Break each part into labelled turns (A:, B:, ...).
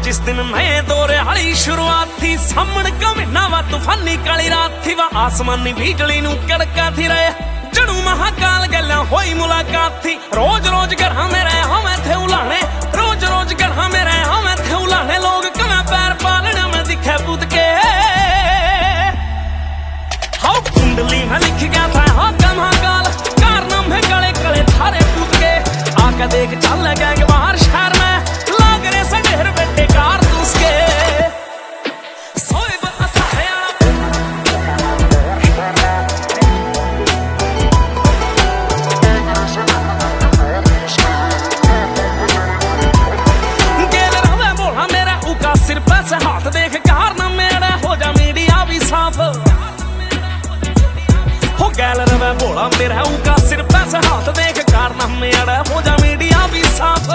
A: जिस दिन नए दौरे वाली शुरुआत थी, सामण का महीना वा तूफानी काली रात थी, वा आसमानी बिजली नू कड़का थी रहे, जड़ू महाकाल गल्ला होई मुलाकात थी। रोज रोज गढ़ा में रहे हमें थे उलाने, रोज रोज गढ़ा में रहे हमें थे उलाने, लोग कमें पैर पालने में दिखे पूत के। हाँ कुंडली में लिख गया था हाँ महाकाल, कारनामे गले गले थारे पूत के। आके देख चल गए बाहर शहर में, लाग रहे से ढेर बेटे कारतूस के। सिर पे से हाथ देख कारनामे अड़े हो जा मीडिया भी साफ, हो गैल रवे बोला मेरा उका सिर पे से हाथ देख कारनामे अड़े हो जा मीडिया भी साफ।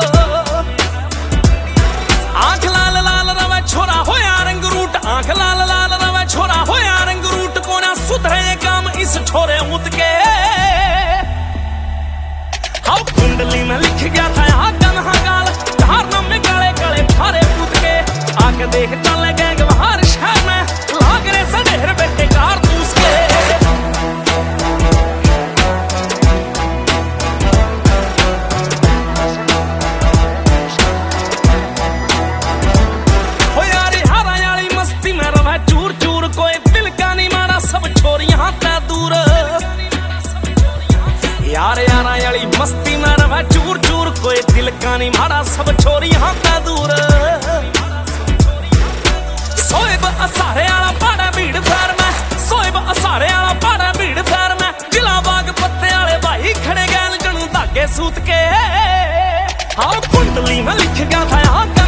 A: आंख लाल लाल रवे छोरा हो या रंग रूट, आंख लाल लाल रवे छोरा हो या रंग रूट, को ना सुधरे काम इस छोरे मुद के। हाँ कुंडली में लिख गया था यहाँ का महाकाल, कारनामे गले गले थारे पूत के। आके देख चल गए बाहर शहर में, लाग रहे से ढेर बेटे कारतूस के। हो यारी हारा याली मस्ती में रवा चूर चूर, कोई दिल का नहीं मारा सब छोरियां ते दूर। यार यारा याली मस्ती में रवा चूर चूर, कोई दिल का नहीं मारा सब छोरियां ते दूर। सोएब असारे आला पाड़ा भीड़ फैर में, सोएब असारे आला पाड़ा भीड़ फैर में, जिला बाग पत्ते आले भाई खड़े गैल जनू धागे सूत के। हाँ कुंडली में लिख गया था यहाँ